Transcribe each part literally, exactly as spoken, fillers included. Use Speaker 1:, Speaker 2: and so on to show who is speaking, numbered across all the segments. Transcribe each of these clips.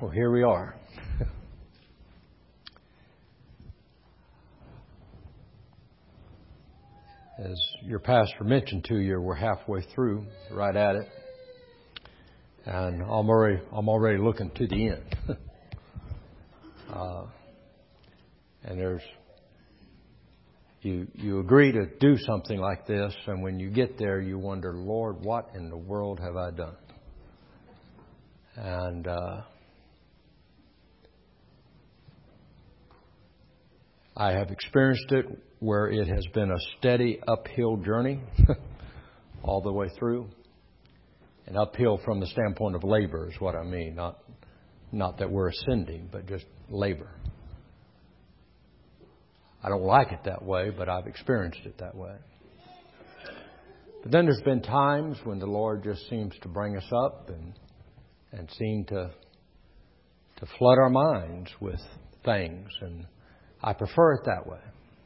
Speaker 1: Well, here we are. As your pastor mentioned to you, we're halfway through, right at it. And I'm already, I'm already looking to the end. uh, and there's, you, you agree to do something like this, and when you get there, you wonder, Lord, what in the world have I done? And, uh, I have experienced it where it has been a steady uphill journey all the way through. And uphill from the standpoint of labor is what I mean. Not, not that we're ascending, but just labor. I don't like it that way, but I've experienced it that way. But then there's been times when the Lord just seems to bring us up and, and seem to, to flood our minds with things, and I prefer it that way.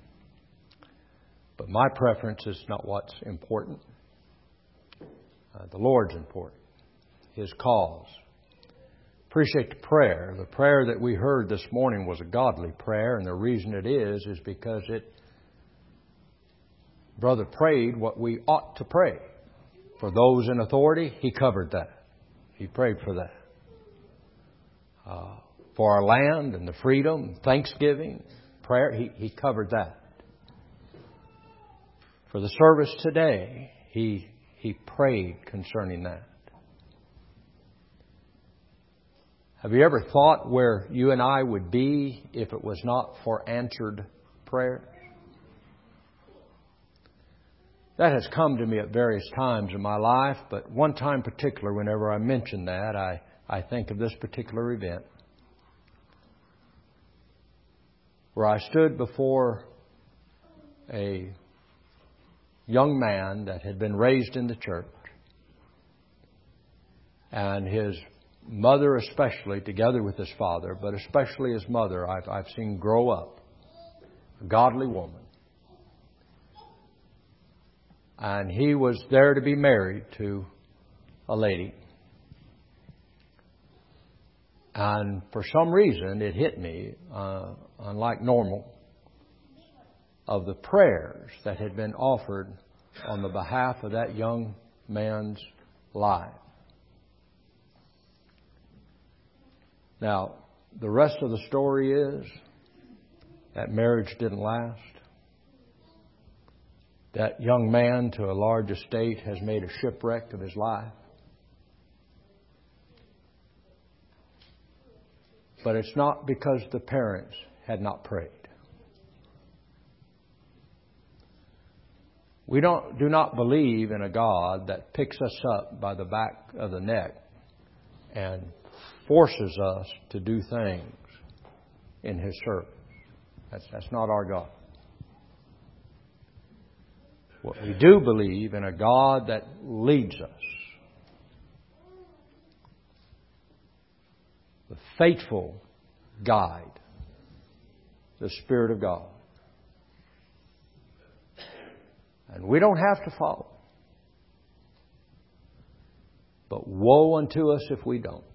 Speaker 1: But my preference is not what's important. Uh, the Lord's important. His cause. Appreciate the prayer. The prayer that we heard this morning was a godly prayer, and the reason it is is because it, Brother prayed what we ought to pray. For those in authority, he covered that. He prayed for that. Uh, for our land and the freedom, thanksgiving, prayer, he, he covered that. For the service today, he he prayed concerning that. Have you ever thought where you and I would be if it was not for answered prayer? That has come to me at various times in my life, but one time in particular, whenever I mention that, I, I think of this particular event. Where I stood before a young man that had been raised in the church, and his mother especially, together with his father, but especially his mother, I've, I've seen grow up, a godly woman. And he was there to be married to a lady. And for some reason, it hit me, uh, unlike normal, of the prayers that had been offered on the behalf of that young man's life. Now, the rest of the story is that marriage didn't last. That young man, to a large estate, has made a shipwreck of his life. But it's not because the parents had not prayed. We don't, do not believe in a God that picks us up by the back of the neck and forces us to do things in His service. That's, that's not our God. What we do believe in a God that leads us. The faithful guide. The Spirit of God. And we don't have to follow. But woe unto us if we don't.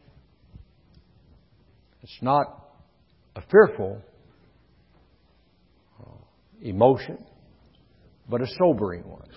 Speaker 1: It's not a fearful emotion, but a sobering one.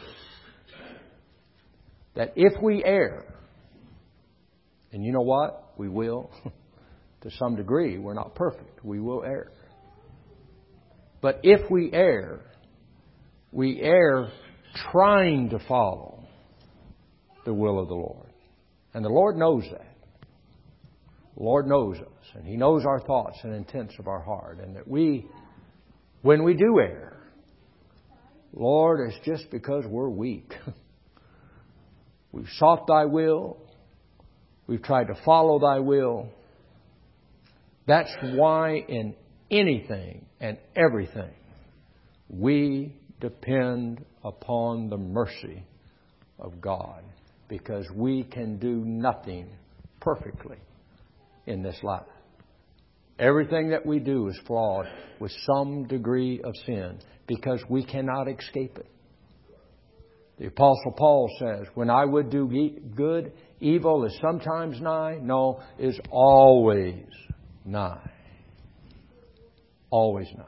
Speaker 1: That if we err, and you know what? We will. To some degree, we're not perfect. We will err. But if we err, we err trying to follow the will of the Lord. And the Lord knows that. The Lord knows us. And He knows our thoughts and intents of our heart. And that we, when we do err, Lord, it's just because we're weak. We've sought Thy will. We've tried to follow Thy will. That's why in anything and everything we depend upon the mercy of God, because we can do nothing perfectly in this life. Everything that we do is flawed with some degree of sin, because we cannot escape it. The Apostle Paul says, when I would do good, evil is sometimes nigh. No, is always nigh. Always nigh.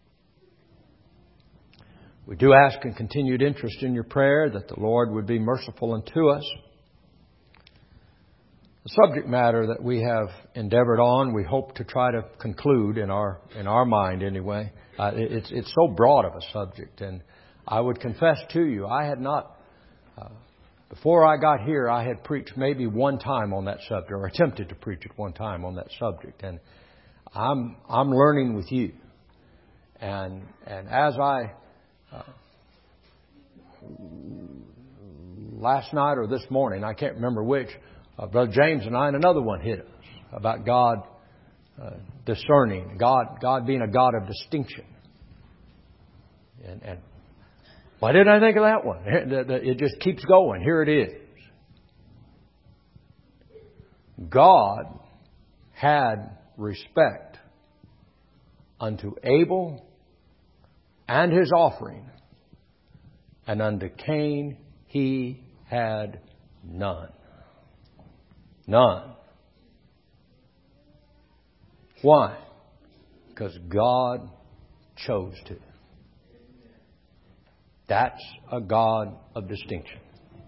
Speaker 1: We do ask in continued interest in your prayer that the Lord would be merciful unto us. The subject matter that we have endeavored on, we hope to try to conclude in our in our mind anyway. Uh, it's it's so broad of a subject, and I would confess to you, I had not uh, before I got here, I had preached maybe one time on that subject, or attempted to preach it one time on that subject, and I'm I'm learning with you, and and as I uh, last night or this morning, I can't remember which. Uh, Brother James and I and another one hit us about God uh, discerning, God God being a God of distinction. And, and why didn't I think of that one? It just keeps going. Here it is. God had respect unto Abel and his offering, and unto Cain he had none. None. Why? Because God chose to. That's a God of distinction.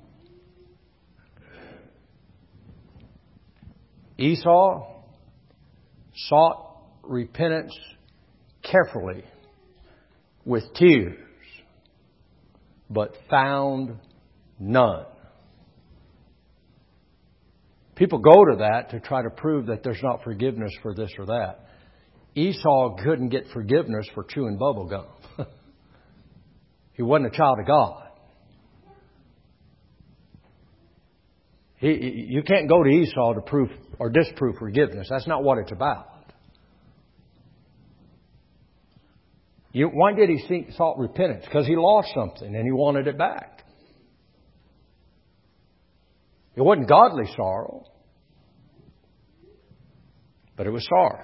Speaker 1: Esau sought repentance carefully with tears, but found none. People go to that to try to prove that there's not forgiveness for this or that. Esau couldn't get forgiveness for chewing bubble gum. He wasn't a child of God. He, you can't go to Esau to prove or disprove forgiveness. That's not what it's about. You, why did he seek, sought repentance? Because he lost something and he wanted it back. It wasn't godly sorrow, but it was sorrow.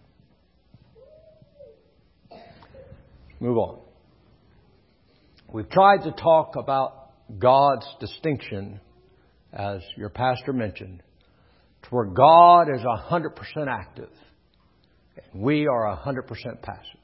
Speaker 1: Move on. We've tried to talk about God's distinction, as your pastor mentioned, to where God is one hundred percent active and we are one hundred percent passive.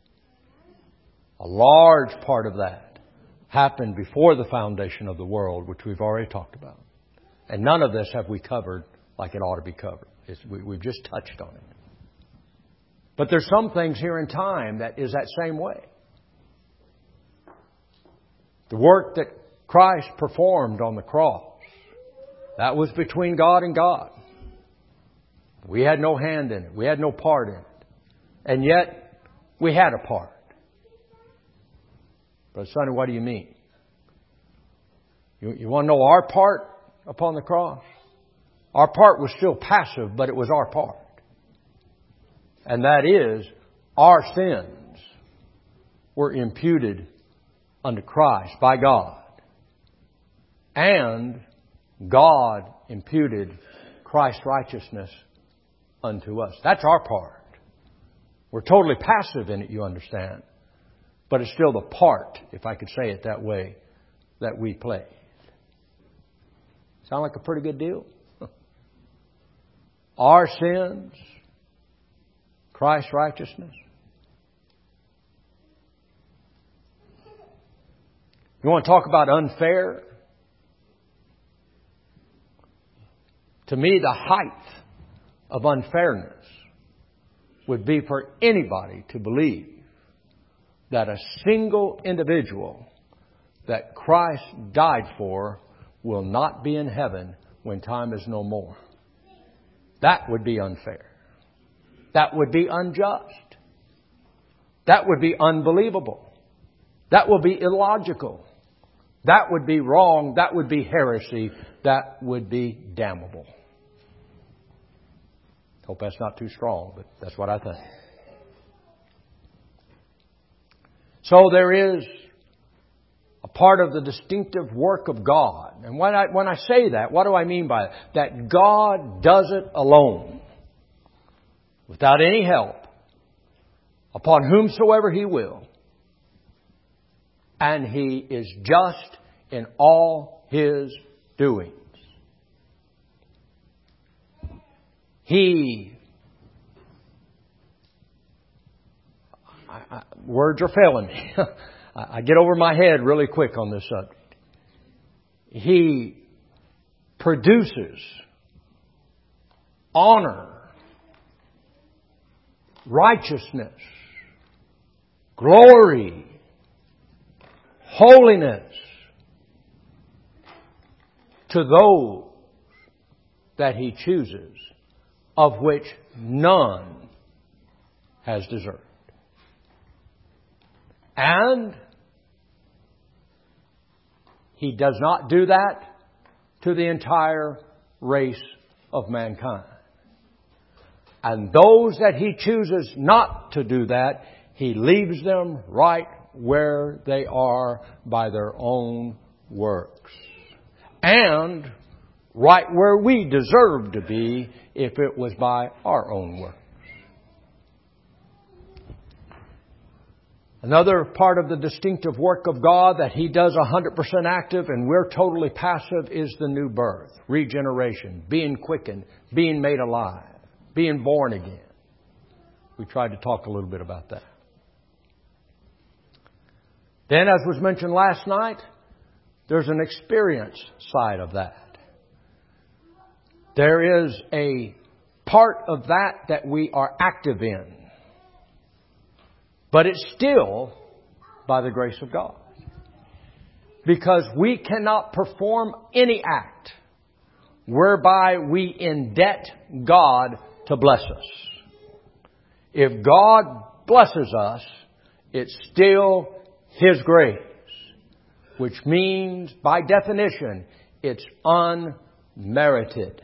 Speaker 1: A large part of that happened before the foundation of the world, which we've already talked about. And none of this have we covered like it ought to be covered. It's, we, we've just touched on it. But there's some things here in time that is that same way. The work that Christ performed on the cross, that was between God and God. We had no hand in it. We had no part in it. And yet, we had a part. Brother Sonny, what do you mean? You, you want to know our part upon the cross? Our part was still passive, but it was our part. And that is, our sins were imputed unto Christ by God. And God imputed Christ's righteousness unto us. That's our part. We're totally passive in it, you understand. But it's still the part, if I could say it that way, that we play. Sound like a pretty good deal? Our sins, Christ's righteousness. You want to talk about unfair? To me, the height of unfairness would be for anybody to believe that a single individual that Christ died for will not be in heaven when time is no more. That would be unfair. That would be unjust. That would be unbelievable. That would be illogical. That would be wrong. That would be heresy. That would be damnable. Hope that's not too strong, but that's what I think. So there is a part of the distinctive work of God. And when I, when I say that, what do I mean by it? That God does it alone, without any help, upon whomsoever He will. And He is just in all His doings. He, I, I, words are failing me. I get over my head really quick on this subject. He produces honor, righteousness, glory, holiness to those that He chooses, of which none has deserved. And He does not do that to the entire race of mankind. And those that He chooses not to do that, He leaves them right where they are by their own works. And right where we deserve to be if it was by our own works. Another part of the distinctive work of God that He does one hundred percent active and we're totally passive is the new birth, regeneration, being quickened, being made alive, being born again. We tried to talk a little bit about that. Then, as was mentioned last night, there's an experience side of that. There is a part of that that we are active in. But it's still by the grace of God. Because we cannot perform any act whereby we indebt God to bless us. If God blesses us, it's still His grace. Which means, by definition, it's unmerited.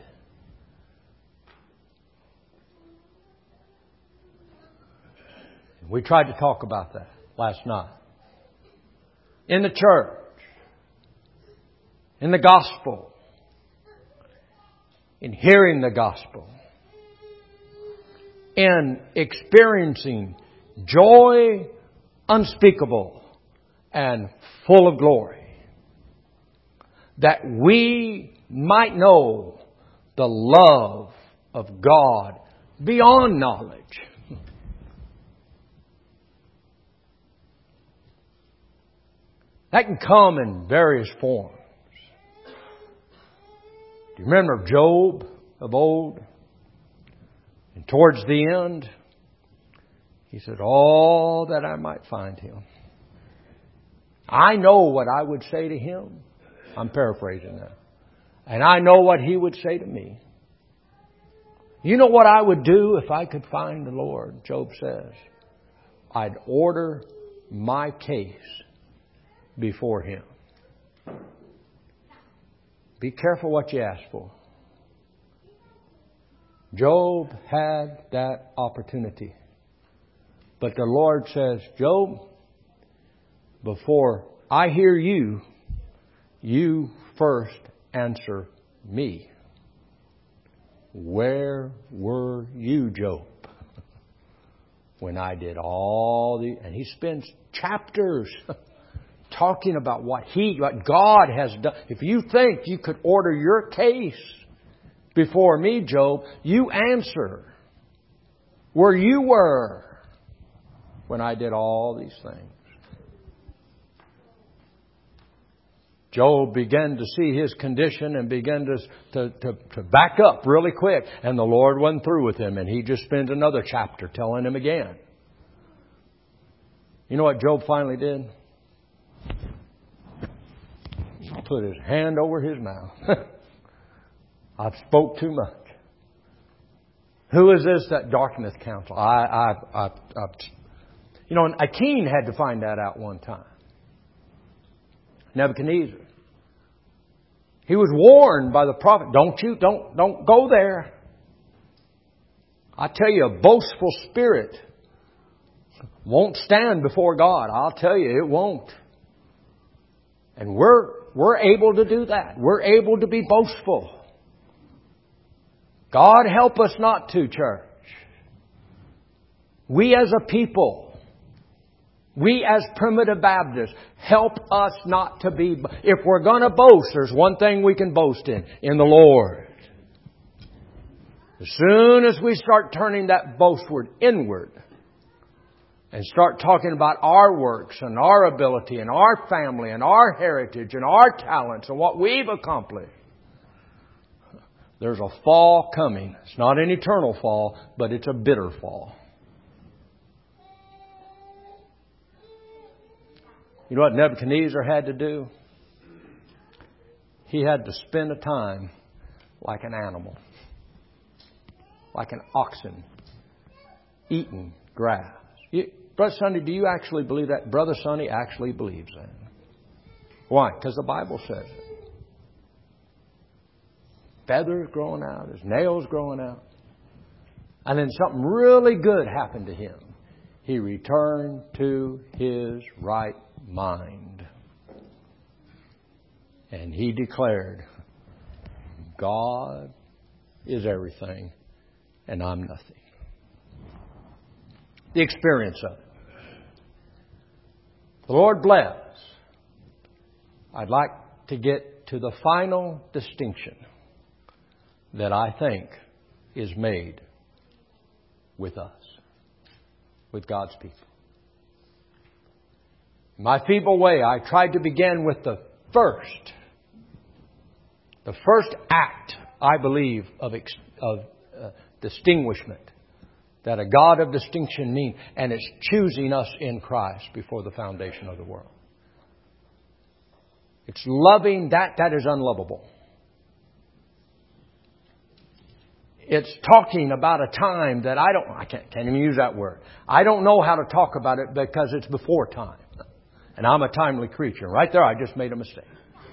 Speaker 1: We tried to talk about that last night. In the church, in the gospel, in hearing the gospel, in experiencing joy unspeakable and full of glory, that we might know the love of God beyond knowledge. That can come in various forms. Do you remember Job of old? And towards the end, he said, "Oh, that I might find him. I know what I would say to him." I'm paraphrasing that. "And I know what he would say to me. You know what I would do if I could find the Lord?" Job says, "I'd order my case before Him." Be careful what you ask for. Job had that opportunity. But the Lord says, "Job, before I hear you, you first answer me. Where were you, Job, when I did all the..." And he spends chapters talking about what He, what God has done. If you think you could order your case before me, Job, you answer where you were when I did all these things. Job began to see his condition and began to, to, to, to back up really quick. And the Lord went through with him, and He just spent another chapter telling him again. You know what Job finally did? Put his hand over his mouth. I've spoke too much. Who is this that darkeneth counsel? I, I, I, I, you know, a king had to find that out one time. Nebuchadnezzar. He was warned by the prophet, "Don't you, don't, don't go there. I tell you, a boastful spirit won't stand before God. I'll tell you, it won't." And we're, we're able to do that. We're able to be boastful. God help us not to, church. We as a people We as primitive Baptists, help us not to be... If we're going to boast, there's one thing we can boast in, in the Lord. As soon as we start turning that boastward inward and start talking about our works and our ability and our family and our heritage and our talents and what we've accomplished, there's a fall coming. It's not an eternal fall, but it's a bitter fall. You know what Nebuchadnezzar had to do? He had to spend a time like an animal, like an oxen, eating grass. You, Brother Sonny, do you actually believe that? Brother Sonny actually believes that. Why? Because the Bible says it. Feathers growing out, his nails growing out. And then something really good happened to him. He returned to his right mind. And he declared, God is everything and I'm nothing. The experience of it. The Lord bless. I'd like to get to the final distinction that I think is made with us, with God's people. In my feeble way, I tried to begin with the first, the first act, I believe, of, of uh, distinguishment that a God of distinction means, and it's choosing us in Christ before the foundation of the world. It's loving that that is unlovable. It's talking about a time that I don't, I can't, can't even use that word. I don't know how to talk about it because it's before time. And I'm a timely creature. Right there, I just made a mistake.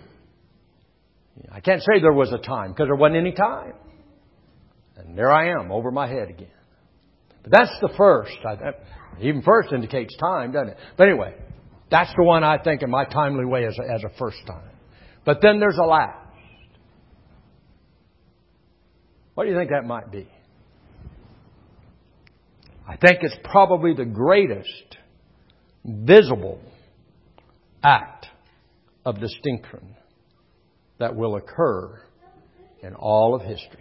Speaker 1: I can't say there was a time because there wasn't any time. And there I am, over my head again. But that's the first. Even first indicates time, doesn't it? But anyway, that's the one I think in my timely way as a, as a first time. But then there's a last. What do you think that might be? I think it's probably the greatest visible act of distinction that will occur in all of history.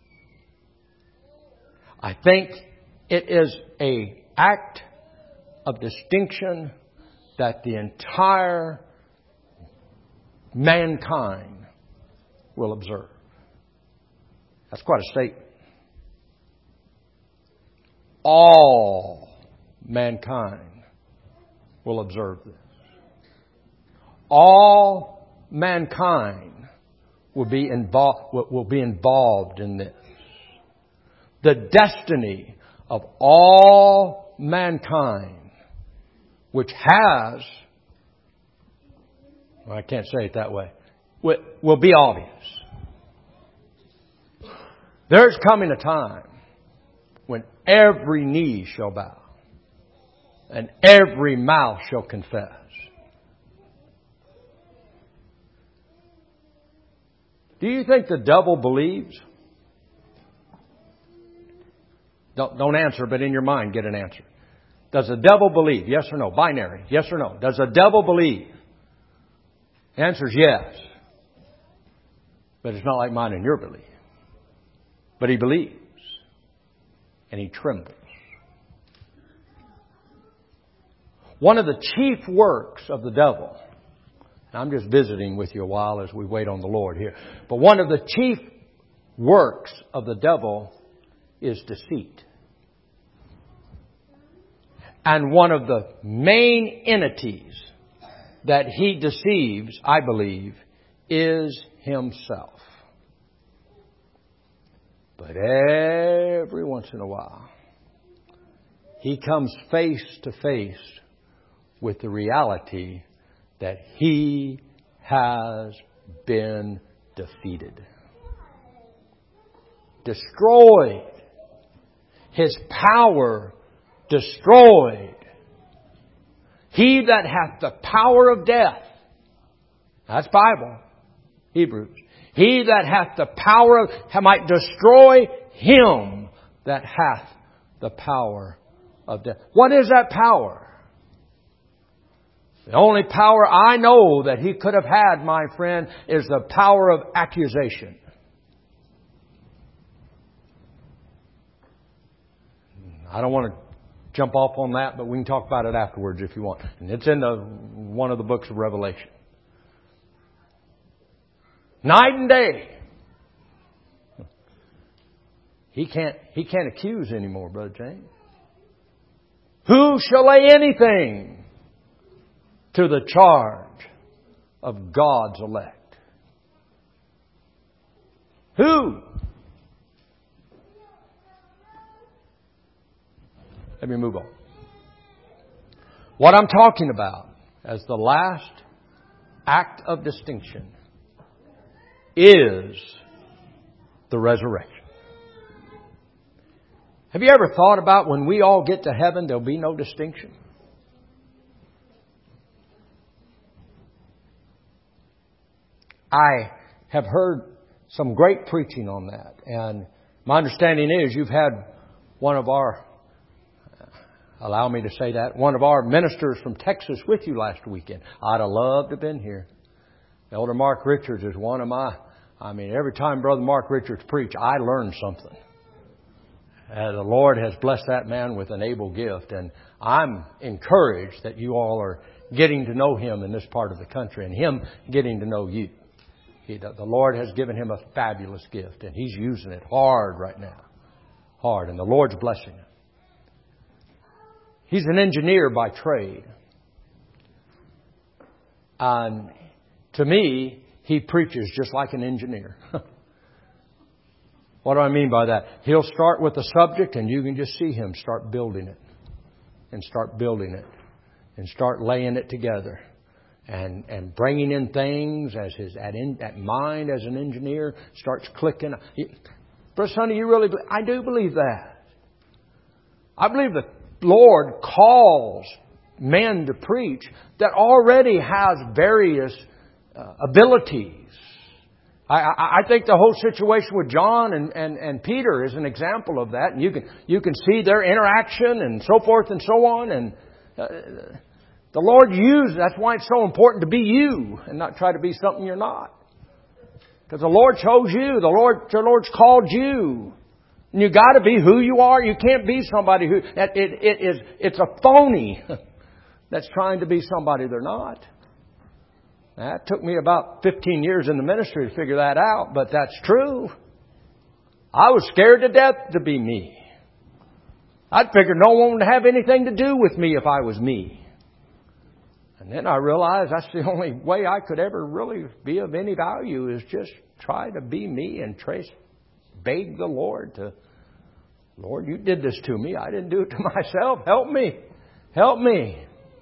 Speaker 1: I think it is an act of distinction that the entire mankind will observe. That's quite a statement. All mankind will observe this. All mankind will be involved, will be involved in this. The destiny of all mankind, which has, well, I can't say it that way, will, will be obvious. There's coming a time when every knee shall bow and every mouth shall confess. Do you think the devil believes? Don't, don't answer, but in your mind get an answer. Does the devil believe? Yes or no? Binary. Yes or no? Does the devil believe? The answer is yes. But it's not like mine and your belief. But he believes. And he trembles. One of the chief works of the devil, and I'm just visiting with you a while as we wait on the Lord here, but one of the chief works of the devil is deceit. And one of the main entities that he deceives, I believe, is himself. But every once in a while, he comes face to face with the reality that he has been defeated. Destroyed. His power destroyed. He that hath the power of death. That's Bible. Hebrews. He that hath the power of, might destroy him that hath the power of death. What is that power? The only power I know that he could have had, my friend, is the power of accusation. I don't want to jump off on that, but we can talk about it afterwards if you want. And it's in the one of the books of Revelation. Night and day. He can't, he can't accuse anymore, Brother James. Who shall lay anything to the charge of God's elect? Who? Let me move on. What I'm talking about as the last act of distinction is the resurrection. Have you ever thought about when we all get to heaven, there'll be no distinction? I have heard some great preaching on that. And my understanding is you've had one of our, allow me to say that, one of our ministers from Texas with you last weekend. I'd have loved to have been here. Elder Mark Richards is one of my, I mean, every time Brother Mark Richards preach, I learn something. Uh, the Lord has blessed that man with an able gift. And I'm encouraged that you all are getting to know him in this part of the country and him getting to know you. He, the Lord has given him a fabulous gift and he's using it hard right now. Hard. And the Lord's blessing him. He's an engineer by trade. And to me, he preaches just like an engineer. What do I mean by that? He'll start with the subject and you can just see him start building it. And start building it. And start laying it together. And and bringing in things as his at, in, at mind as an engineer starts clicking. He, Brother Sonny, you really... I do believe that. I believe the Lord calls men to preach that already has various uh, abilities. I, I, I think the whole situation with John and, and, and Peter is an example of that. And you can you can see their interaction and so forth and so on. And uh, the Lord used, that's why it's so important to be you and not try to be something you're not. Because the Lord chose you. The Lord, the Lord's called you. And you got to be who you are. You can't be somebody who, it, it is, it's a phony that's trying to be somebody they're not. That took me about fifteen years in the ministry to figure that out, but that's true. I was scared to death to be me. I'd figured no one would have anything to do with me if I was me. And then I realized that's the only way I could ever really be of any value is just try to be me and trace, beg the Lord to, Lord, you did this to me. I didn't do it to myself. Help me. Help me.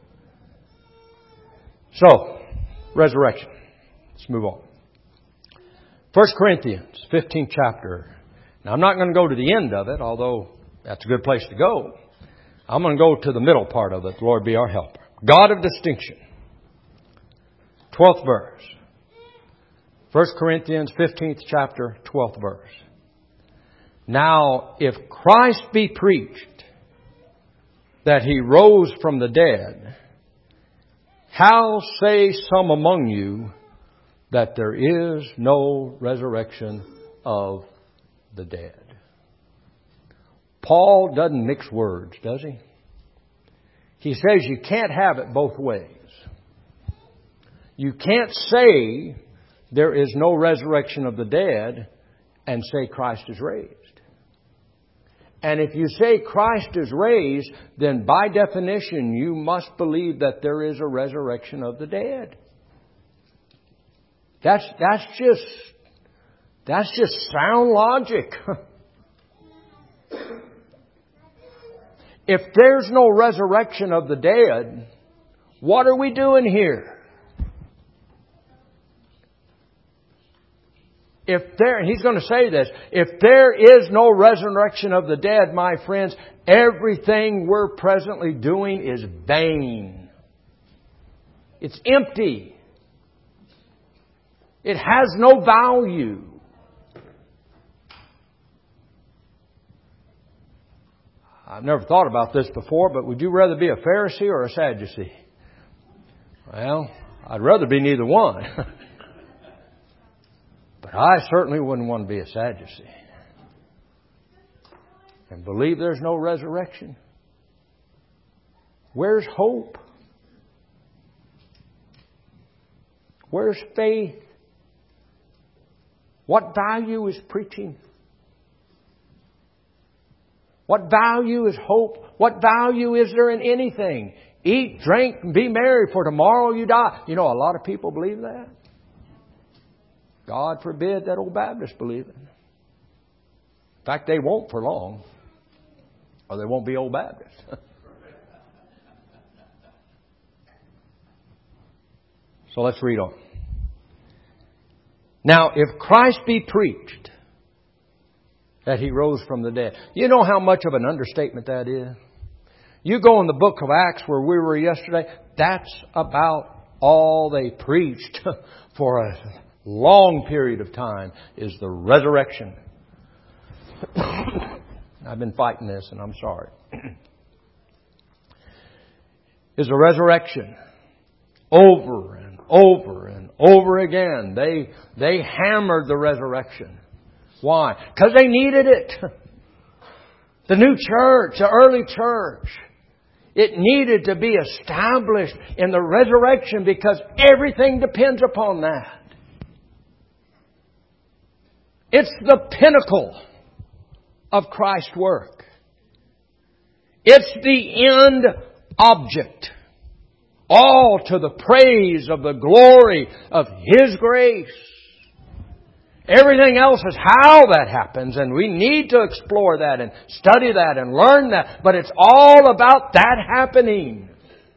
Speaker 1: So, resurrection. Let's move on. First Corinthians, fifteenth chapter. Now, I'm not going to go to the end of it, although that's a good place to go. I'm going to go to the middle part of it. Lord be our helper. God of distinction. twelfth verse. First Corinthians, fifteenth chapter, twelfth verse. Now, if Christ be preached that He rose from the dead, how say some among you that there is no resurrection of the dead? Paul doesn't mix words, does he? He says you can't have it both ways. You can't say there is no resurrection of the dead and say Christ is raised. And if you say Christ is raised, then by definition you must believe that there is a resurrection of the dead. That's that's just that's just sound logic. If there's no resurrection of the dead, what are we doing here? If there, he's going to say this, if there is no resurrection of the dead, my friends, everything we're presently doing is vain. It's empty. It has no value. I've never thought about this before, but would you rather be a Pharisee or a Sadducee? Well, I'd rather be neither one. But I certainly wouldn't want to be a Sadducee and believe there's no resurrection. Where's hope? Where's faith? What value is preaching? What value is hope? What value is there in anything? Eat, drink, and be merry, for tomorrow you die. You know, a lot of people believe that. God forbid that old Baptists believe it. In fact, they won't for long. Or they won't be old Baptists. So let's read on. Now, if Christ be preached that He rose from the dead. You know how much of an understatement that is? You go in the book of Acts where we were yesterday, that's about all they preached for a long period of time is the resurrection. I've been fighting this and I'm sorry. Is the resurrection. Over and over and over again. They, they hammered the resurrection. Why? Because they needed it. The new church, the early church, it needed to be established in the resurrection because everything depends upon that. It's the pinnacle of Christ's work. It's the end object. All to the praise of the glory of His grace. Everything else is how that happens, and we need to explore that and study that and learn that. But it's all about that happening.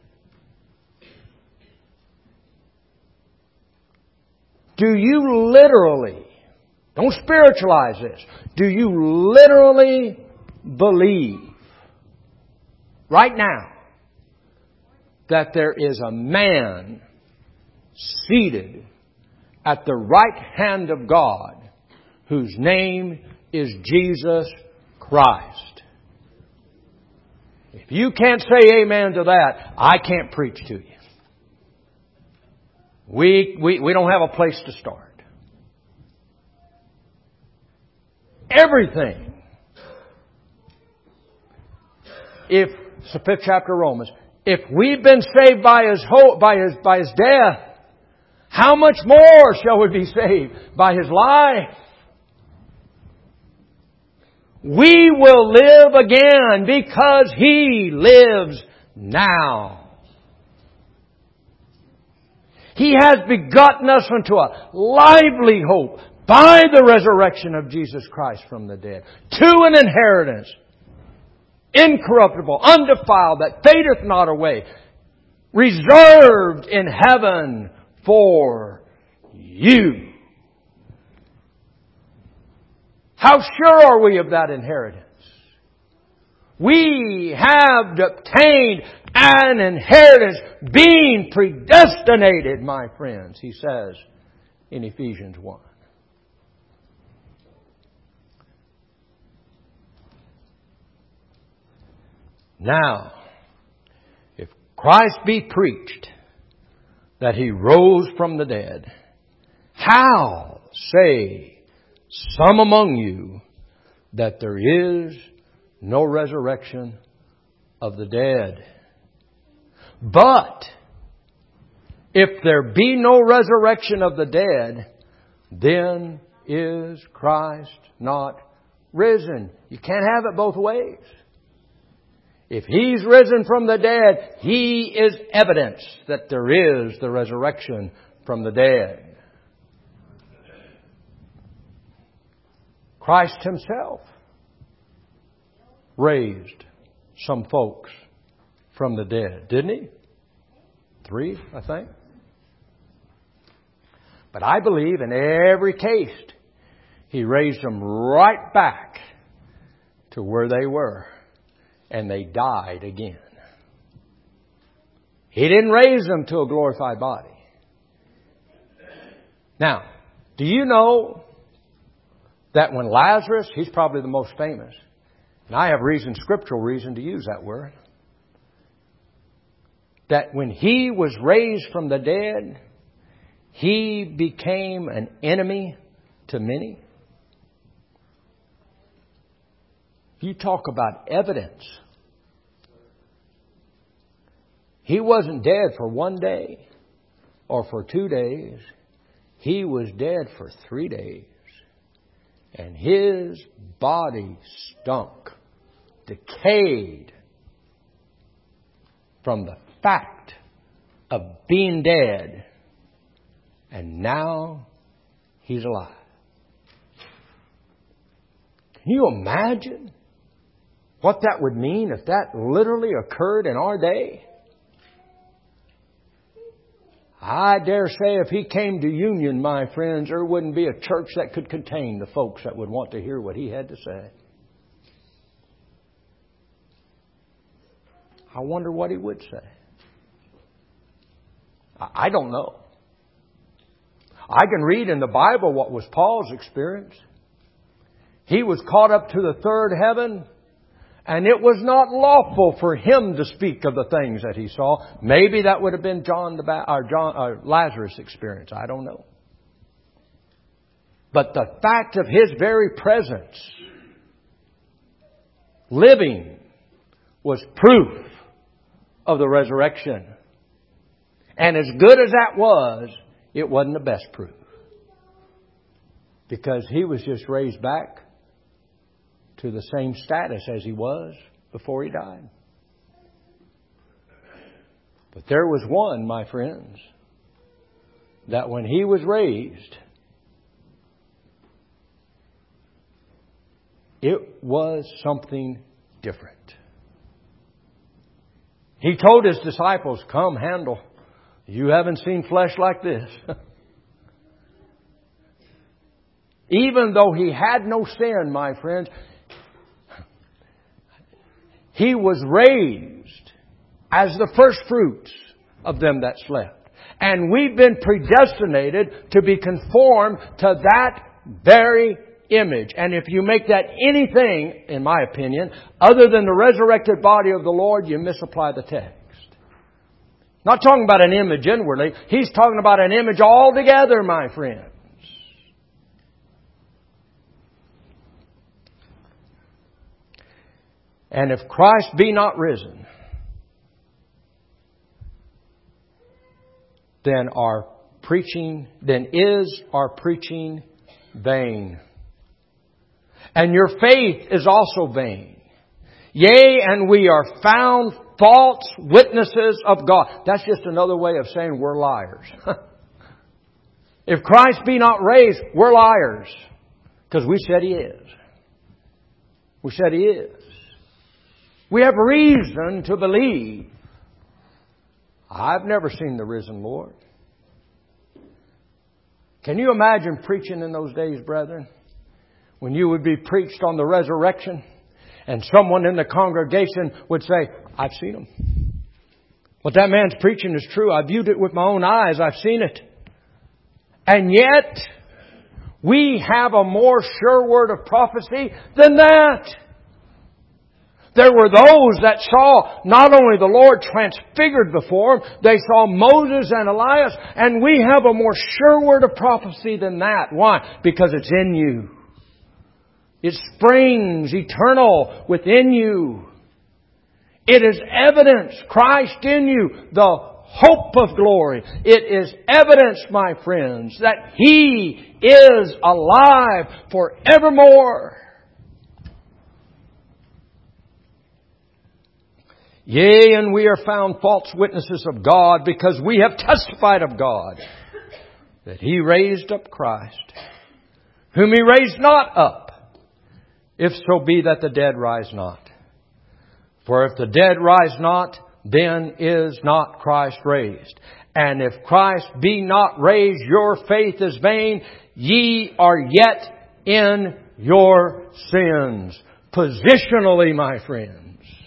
Speaker 1: Do you literally, don't spiritualize this, do you literally believe right now that there is a man seated at the right hand of God whose name is Jesus Christ? If you can't say amen to that, I can't preach to you. We, we, we don't have a place to start. Everything. If, it's the fifth chapter of Romans, if we've been saved by His hope, by His, by His death, how much more shall we be saved by His life? We will live again because He lives now. He has begotten us unto a lively hope by the resurrection of Jesus Christ from the dead, to an inheritance, incorruptible, undefiled, that fadeth not away, reserved in heaven for you. How sure are we of that inheritance? We have obtained an inheritance, being predestinated, my friends, he says in Ephesians one. Now, if Christ be preached that He rose from the dead, how say some among you that there is no resurrection of the dead? But if there be no resurrection of the dead, then is Christ not risen? You can't have it both ways. If He's risen from the dead, He is evidence that there is the resurrection from the dead. Christ Himself raised some folks from the dead, didn't He? Three, I think. But I believe in every case, He raised them right back to where they were. And they died again. He didn't raise them to a glorified body. Now, do you know that when Lazarus, he's probably the most famous, and I have reason, scriptural reason to use that word. that when He was raised from the dead, He became an enemy to many? You talk about evidence. He wasn't dead for one day or for two days. He was dead for three days. And His body stunk, decayed from the fact of being dead. And now He's alive. Can you imagine what that would mean if that literally occurred in our day? I dare say if He came to Union, my friends, there wouldn't be a church that could contain the folks that would want to hear what He had to say. I wonder what He would say. I don't know. I can read in the Bible what was Paul's experience. He was caught up to the third heaven, and it was not lawful for him to speak of the things that he saw. Maybe that would have been John the ba- or John or Lazarus' experience. I don't know. But the fact of his very presence, living, was proof of the resurrection. And as good as that was, it wasn't the best proof. Because he was just raised back to the same status as he was before he died. But there was one, my friends, that when he was raised, it was something different. He told His disciples, "Come, handle. You haven't seen flesh like this." Even though He had no sin, my friends, He was raised as the first fruits of them that slept. And we've been predestinated to be conformed to that very image. And if you make that anything, in my opinion, other than the resurrected body of the Lord, you misapply the text. Not talking about an image inwardly. He's talking about an image altogether, my friends. And if Christ be not risen, then our preaching, then is our preaching vain. And your faith is also vain. Yea, and we are found false witnesses of God. That's just another way of saying we're liars. If Christ be not raised, we're liars. Because we said He is. We said He is. We have reason to believe. I've never seen the risen Lord. Can you imagine preaching in those days, brethren? When you would be preached on the resurrection and someone in the congregation would say, "I've seen Him. What that man's preaching is true. I viewed it with my own eyes. I've seen it." And yet, we have a more sure word of prophecy than that. There were those that saw not only the Lord transfigured before them, they saw Moses and Elias, and we have a more sure word of prophecy than that. Why? Because it's in you. It springs eternal within you. It is evidence, Christ in you, the hope of glory. It is evidence, my friends, that He is alive forevermore. Yea, and we are found false witnesses of God, because we have testified of God that He raised up Christ, whom He raised not up, if so be that the dead rise not. For if the dead rise not, then is not Christ raised. And if Christ be not raised, your faith is vain. Ye are yet in your sins. Positionally, my friends.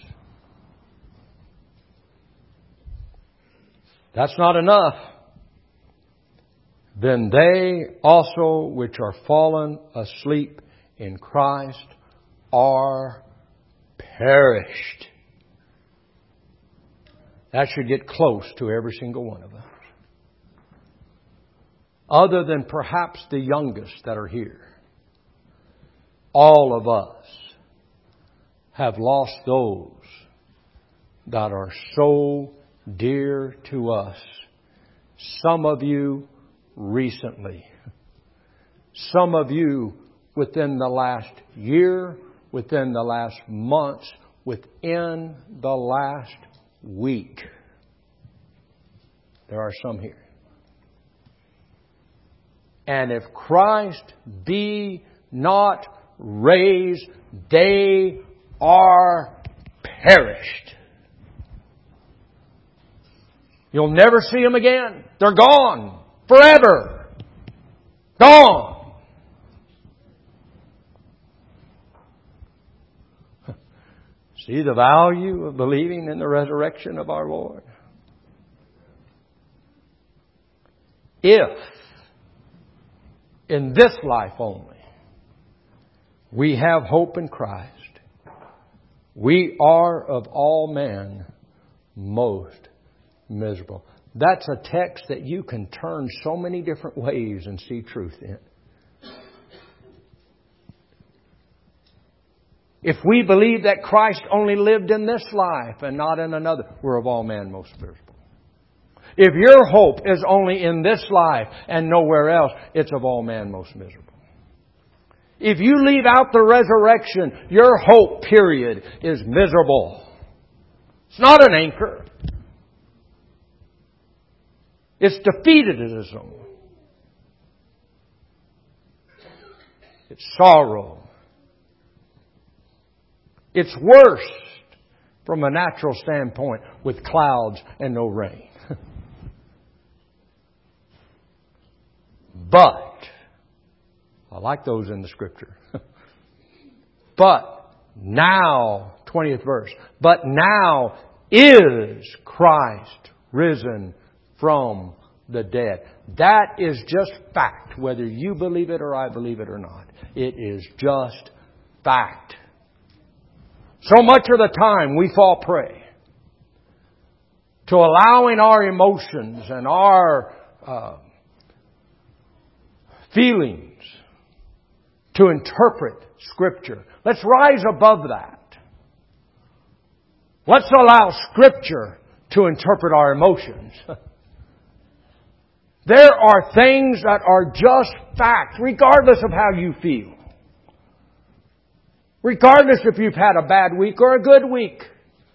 Speaker 1: That's not enough. Then they also which are fallen asleep in Christ are perished. That should get close to every single one of us. Other than perhaps the youngest that are here, all of us have lost those that are so dear to us. Some of you recently. Some of you within the last year, within the last months, within the last week. There are some here. And if Christ be not raised, they are perished. You'll never see them again. They're gone. Forever. Gone. See the value of believing in the resurrection of our Lord? If, in this life only, we have hope in Christ, we are of all men most miserable. That's a text that you can turn so many different ways and see truth in. If we believe that Christ only lived in this life and not in another, we're of all men most miserable. If your hope is only in this life and nowhere else, it's of all men most miserable. If you leave out the resurrection, your hope, period, is miserable. It's not an anchor. It's defeatism. It's sorrow. It's worse from a natural standpoint with clouds and no rain. But, I like those in the Scripture. But now, twentieth verse, but now is Christ risen from the dead. That is just fact, whether you believe it or I believe it or not. It is just fact. So much of the time we fall prey to allowing our emotions and our uh, feelings to interpret Scripture. Let's rise above that. Let's allow Scripture to interpret our emotions. There are things that are just fact, regardless of how you feel. Regardless if you've had a bad week or a good week.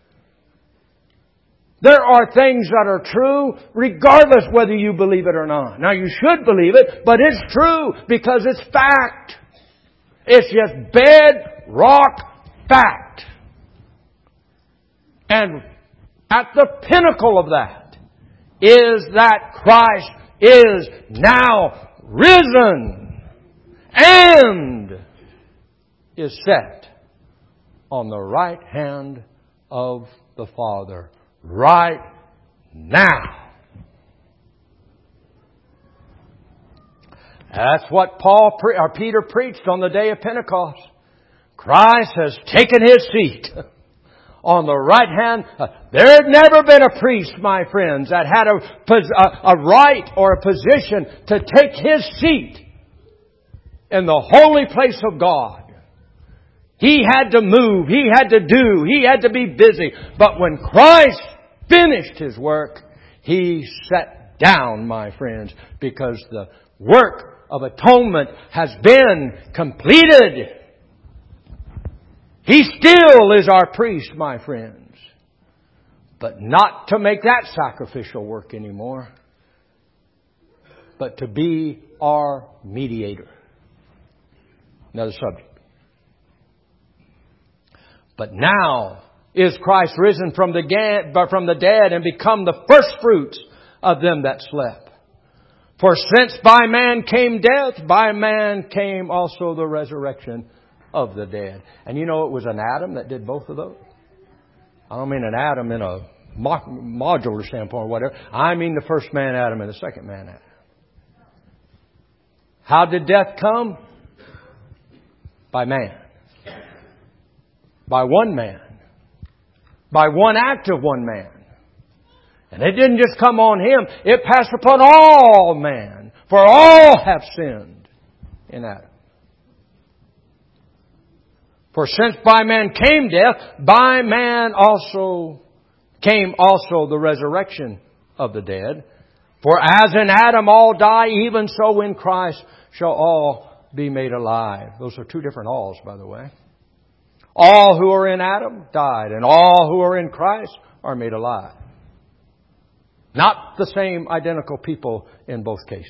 Speaker 1: There are things that are true regardless whether you believe it or not. Now you should believe it, but it's true because it's fact. It's just bedrock fact. And at the pinnacle of that is that Christ is now risen and is set on the right hand of the Father right now. That's what Paul pre- or Peter preached on the day of Pentecost. Christ has taken His seat on the right hand. There had never been a priest, my friends, that had a, a, a right or a position to take his seat in the holy place of God. He had to move. He had to do. He had to be busy. But when Christ finished His work, He sat down, my friends, because the work of atonement has been completed. He still is our priest, my friends. But not to make that sacrificial work anymore, but to be our mediator. Another subject. But now is Christ risen from the, ga- from the dead and become the first fruits of them that slept. For since by man came death, by man came also the resurrection of the dead. And you know it was an Adam that did both of those? I don't mean an Adam in a mo- modular standpoint or whatever. I mean the first man Adam and the second man Adam. How did death come? By man. By one man. By one act of one man. And it didn't just come on Him. It passed upon all men. For all have sinned in Adam. For since by man came death, by man also came also the resurrection of the dead. For as in Adam all die, even so in Christ shall all be made alive. Those are two different alls, by the way. All who are in Adam died, and all who are in Christ are made alive. Not the same identical people in both cases.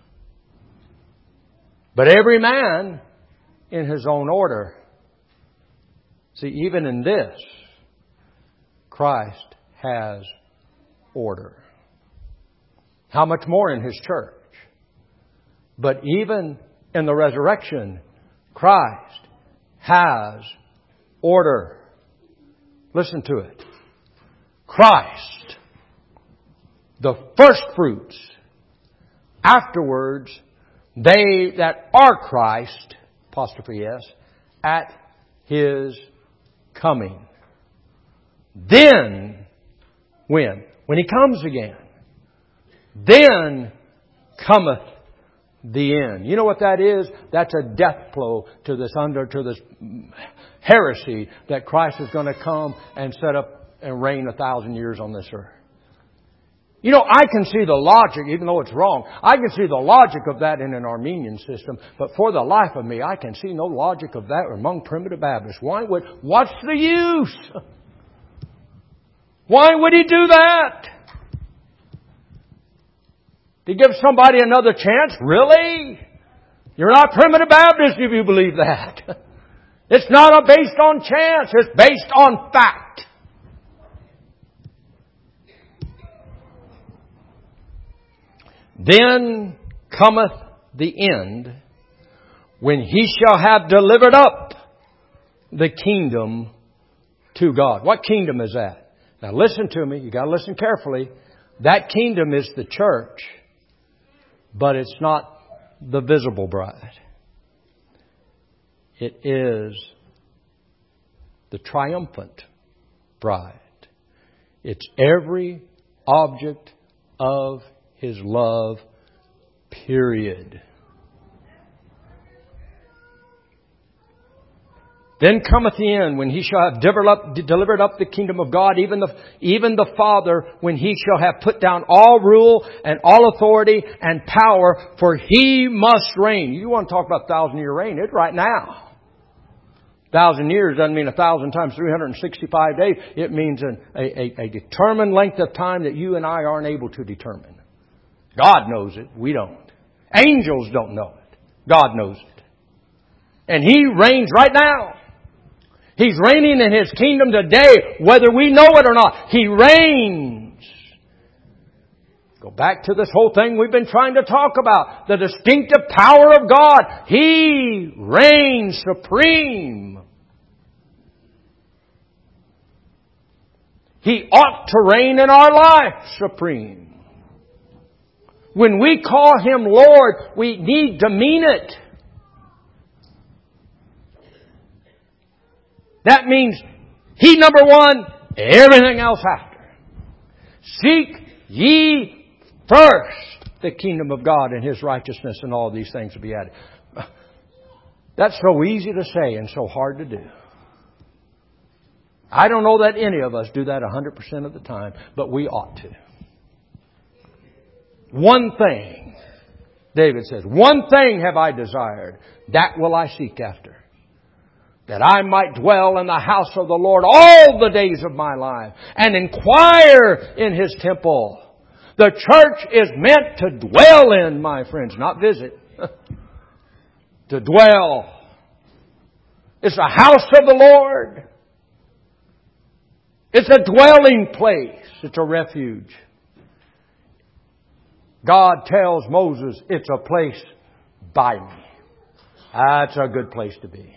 Speaker 1: But every man in his own order. See, even in this, Christ has order. How much more in His church? But even in the resurrection, Christ has order. Listen to it. Christ, the first fruits. Afterwards, they that are Christ, apostrophe S, at His coming. Then, when? When He comes again. Then cometh the end. You know what that is? That's a death blow to this under to this heresy that Christ is going to come and set up and reign a thousand years on this earth. You know, I can see the logic, even though it's wrong. I can see the logic of that in an Armenian system, but for the life of me, I can see no logic of that among primitive Baptists. Why would? What's the use? Why would He do that? To give somebody another chance? Really? You're not primitive Baptist if you believe that. It's not based on chance. It's based on fact. Then cometh the end, when He shall have delivered up the kingdom to God. What kingdom is that? Now listen to me. You got to listen carefully. That kingdom is the church. But it's not the visible bride. It is the triumphant bride. It's every object of His love, period. Then cometh the end, when He shall have delivered up, delivered up the kingdom of God, even the, even the Father, when He shall have put down all rule and all authority and power, for He must reign. You want to talk about thousand year reign? It's right now. Thousand years doesn't mean a thousand times three hundred sixty-five days. It means an, a, a, a determined length of time that you and I aren't able to determine. God knows it. We don't. Angels don't know it. God knows it. And He reigns right now. He's reigning in His kingdom today, whether we know it or not. He reigns. Go back to this whole thing we've been trying to talk about. The distinctive power of God. He reigns supreme. He ought to reign in our life supreme. When we call Him Lord, we need to mean it. That means He number one, everything else after. Seek ye first the kingdom of God and His righteousness, and all these things will be added. That's so easy to say and so hard to do. I don't know that any of us do that one hundred percent of the time, but we ought to. One thing, David says, one thing have I desired, that will I seek after. That I might dwell in the house of the Lord all the days of my life and inquire in His temple. The church is meant to dwell in, my friends, not visit. To dwell. It's a house of the Lord. It's a dwelling place. It's a refuge. God tells Moses, it's a place by me. That's a good place to be.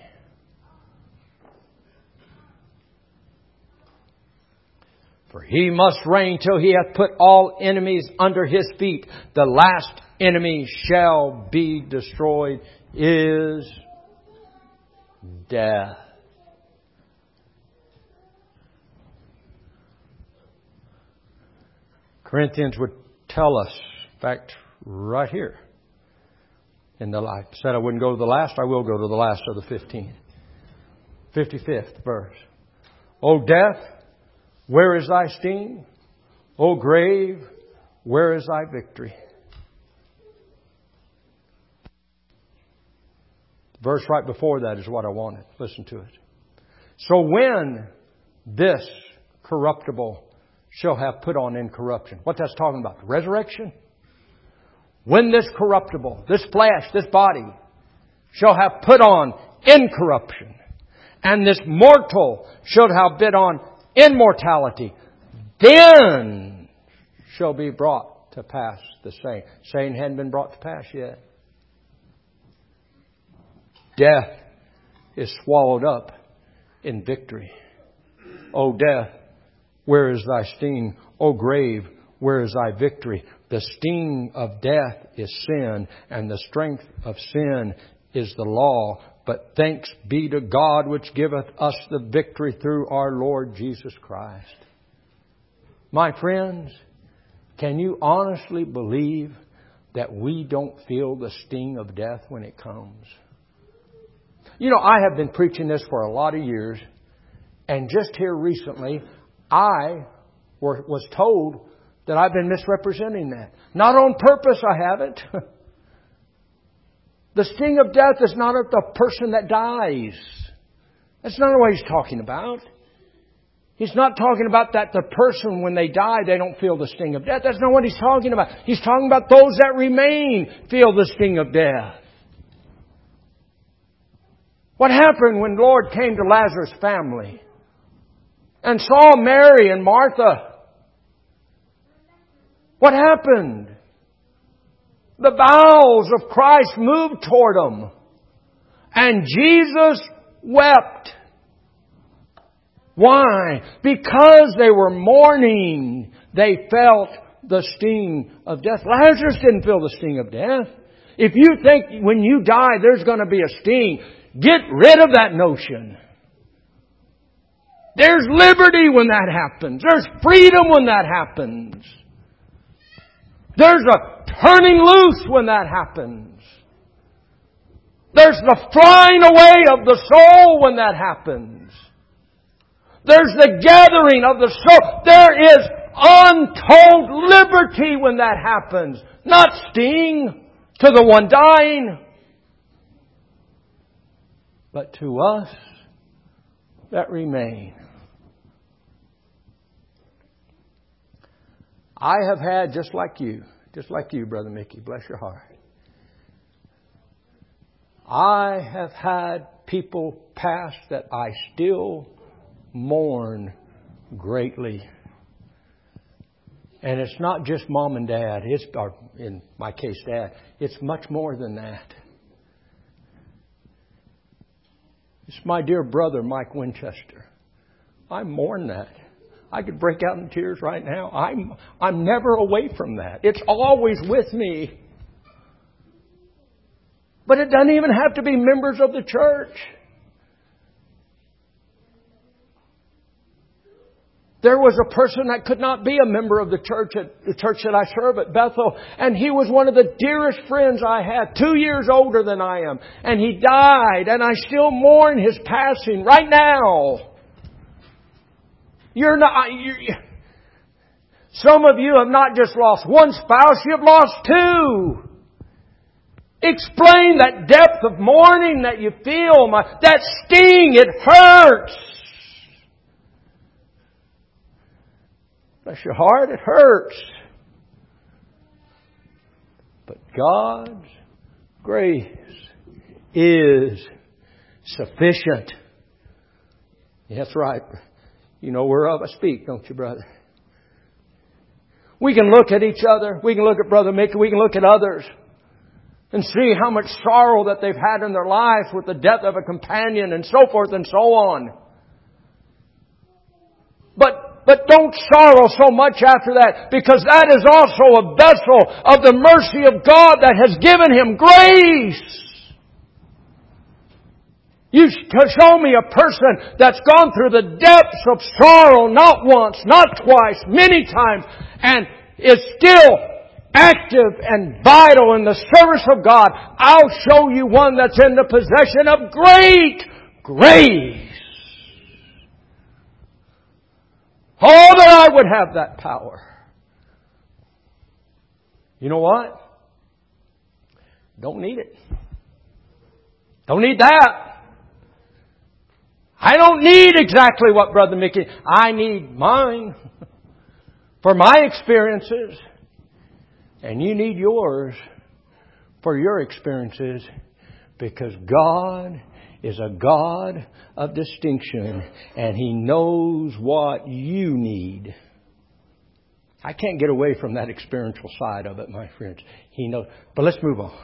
Speaker 1: For He must reign till He hath put all enemies under His feet. The last enemy shall be destroyed is death. Corinthians would tell us, in fact, right here in the life. I said I wouldn't go to the last. I will go to the last of the fifteen. fifty-fifth verse. O death, where is thy sting? O grave, where is thy victory? The verse right before that is what I wanted. Listen to it. So when this corruptible shall have put on incorruption. What that's talking about? Resurrection? When this corruptible, this flesh, this body, shall have put on incorruption, and this mortal should have put on immortality, then shall be brought to pass the same. Saying hadn't been brought to pass yet. Death is swallowed up in victory. O death, where is thy sting? O grave, where is thy victory? The sting of death is sin, and the strength of sin is the law. But thanks be to God which giveth us the victory through our Lord Jesus Christ. My friends, can you honestly believe that we don't feel the sting of death when it comes? You know, I have been preaching this for a lot of years, and just here recently, I were, was told that I've been misrepresenting that. Not on purpose, I haven't. The sting of death is not of the person that dies. That's not what he's talking about. He's not talking about that the person, when they die, they don't feel the sting of death. That's not what he's talking about. He's talking about those that remain feel the sting of death. What happened when the Lord came to Lazarus' family and saw Mary and Martha? What happened? The bowels of Christ moved toward them. And Jesus wept. Why? Because they were mourning. They felt the sting of death. Lazarus didn't feel the sting of death. If you think when you die there's going to be a sting, get rid of that notion. There's liberty when that happens. There's freedom when that happens. There's a turning loose when that happens. There's the flying away of the soul when that happens. There's the gathering of the soul. There is untold liberty when that happens. Not sting to the one dying, but to us that remain. I have had, just like you, just like you, Brother Mickey, bless your heart. I have had people pass that I still mourn greatly. And it's not just mom and dad. It's, or in my case, dad. It's much more than that. It's my dear brother, Mike Winchester. I mourn that. I could break out in tears right now. I'm, I'm never away from that. It's always with me. But it doesn't even have to be members of the church. There was a person that could not be a member of the church at the church that I serve at Bethel. And he was one of the dearest friends I had, two years older than I am. And he died, and I still mourn his passing right now. You're not, you're, some of you have not just lost one spouse, you've lost two. Explain that depth of mourning that you feel, my, that sting, it hurts. Bless your heart, it hurts. But God's grace is sufficient. That's right. You know whereof I speak, don't you, brother? We can look at each other. We can look at Brother Mickey. We can look at others and see how much sorrow that they've had in their lives with the death of a companion and so forth and so on. But, but don't sorrow so much after that, because that is also a vessel of the mercy of God that has given him grace. You show me a person that's gone through the depths of sorrow, not once, not twice, many times, and is still active and vital in the service of God, I'll show you one that's in the possession of great grace. Oh, that I would have that power. You know what? Don't need it. Don't need that. I don't need exactly what Brother Mickey... I need mine for my experiences. And you need yours for your experiences, because God is a God of distinction and He knows what you need. I can't get away from that experiential side of it, my friends. He knows. But let's move on.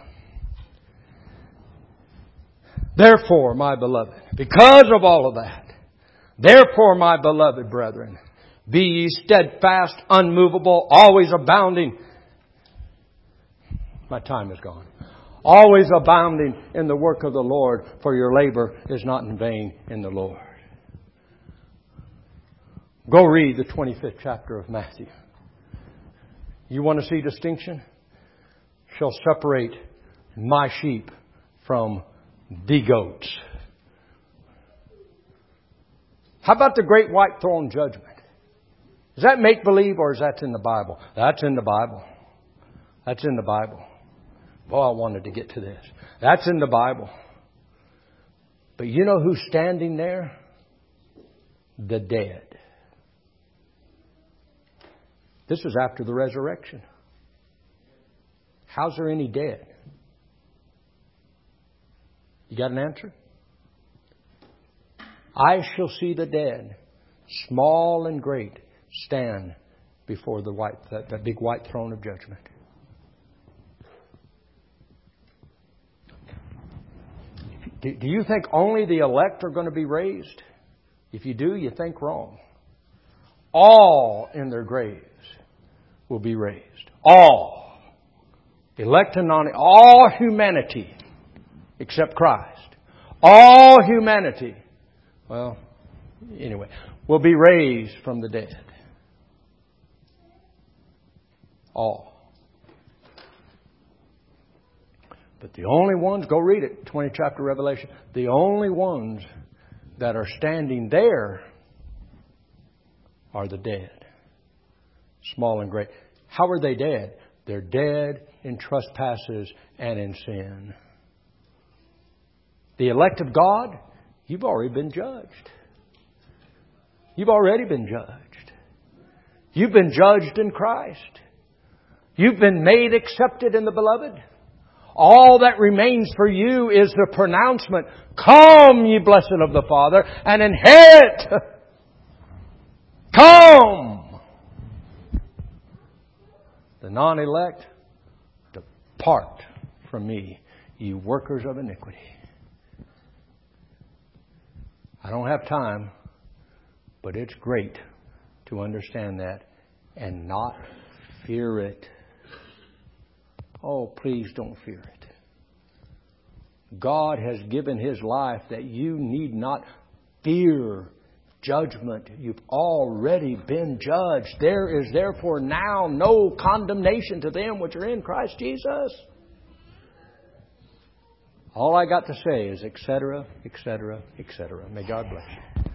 Speaker 1: Therefore, my beloved, because of all of that, therefore, my beloved brethren, be ye steadfast, unmovable, always abounding. My time is gone. Always abounding in the work of the Lord, for your labor is not in vain in the Lord. Go read the twenty-fifth chapter of Matthew. You want to see distinction? Shall separate my sheep from the goats. How about the great white throne judgment? Is that make-believe or is that in the Bible? That's in the Bible. That's in the Bible. Boy, I wanted to get to this. That's in the Bible. But you know who's standing there? The dead. This is after the resurrection. How's there any dead? You got an answer? I shall see the dead, small and great, stand before the white, that, that big white throne of judgment. Do, do you think only the elect are going to be raised? If you do, you think wrong. All in their graves will be raised. All. Elect and non, all humanity except Christ. All humanity, well, anyway, will be raised from the dead. All. But the only ones, go read it, twentieth chapter of Revelation, the only ones that are standing there are the dead. Small and great. How are they dead? They're dead in trespasses and in sin. The elect of God, you've already been judged. You've already been judged. You've been judged in Christ. You've been made accepted in the Beloved. All that remains for you is the pronouncement, come, ye blessed of the Father, and inherit. Come. The non-elect, depart from me, ye workers of iniquity. I don't have time, but it's great to understand that and not fear it. Oh, please don't fear it. God has given His life that you need not fear judgment. You've already been judged. There is therefore now no condemnation to them which are in Christ Jesus. All I got to say is et cetera, et cetera, et cetera. May God bless you.